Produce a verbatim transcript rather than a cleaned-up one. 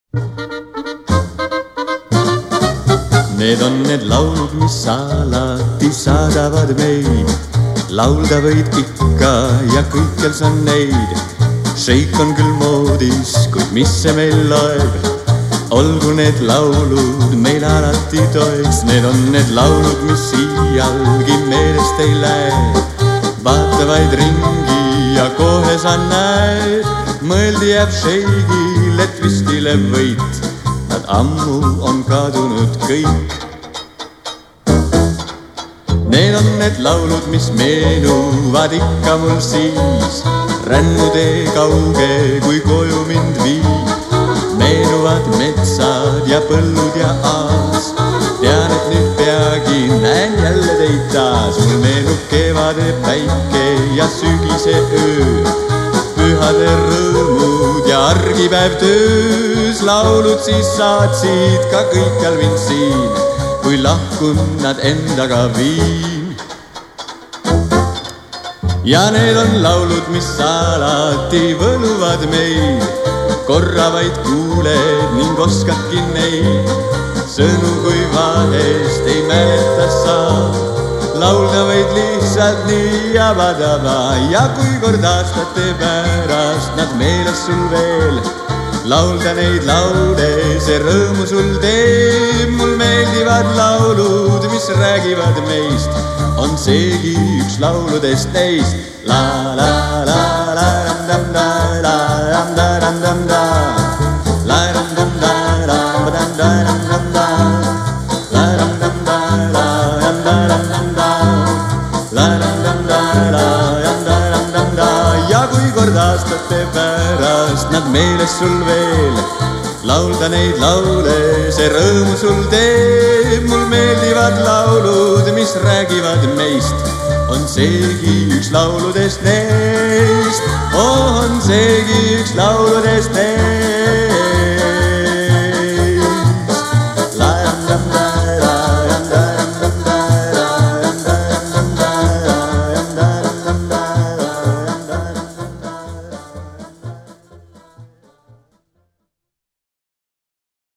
Need on need laulud, mis alati saadavad meid. Laulda võid ikka ja kõikjal sa neid. Šeik on küll moodis, kuid mis see meil loeb. Olgu need laulud meil alati toeks. Need on need laulud, mis iialgi meelest ei lähe. Vaata vaid ringi ja kohe sa näed. Mõeldi jääb šeigil, et vistile võit. Nad ammu on kadunud kõik. Need on need laulud, mis meenuvad ikka mul siis. Rännutee kauge, kui koju mind viib. Meenuvad metsad ja põllud ja aas. Tean, et nüüd peagi näen jälle teid taas. Mul meenub kevade päike ja sügise öö. Pühade rõõmud ja argipäev töös. Laulud siis saatsid ka kõikjal mind siin. Kui lahkun nad endaga viin. Ja need on laulud, mis alati võluvad meil. Korra vaid kuuled ning oskadki neid. Sõnu kui vahest ei mäleta saa. Laulda võid lihtsalt nii jabadaba. Ja kui kord aastate pärast nad meeles sul veel. Laulda neid laule, see rõõmu sul teeb. Mul meeldivad laulud, mis räägivad meist. On seegi üks lauludest neist. La la la la dam da la dam da dam dam da. La dam dam da la dam da dam dam da. La dam dam da la dam da dam dam da. La dam dam da la dam da dam dam da. Ja kui kord aastate pärast nad meeles sul veel. Laulda neid laule, see rõõmu sul teeb. Mul meeldivad laulud, mis räägivad meist. On seegi üks lauludest neist. On seegi üks lauludest neist.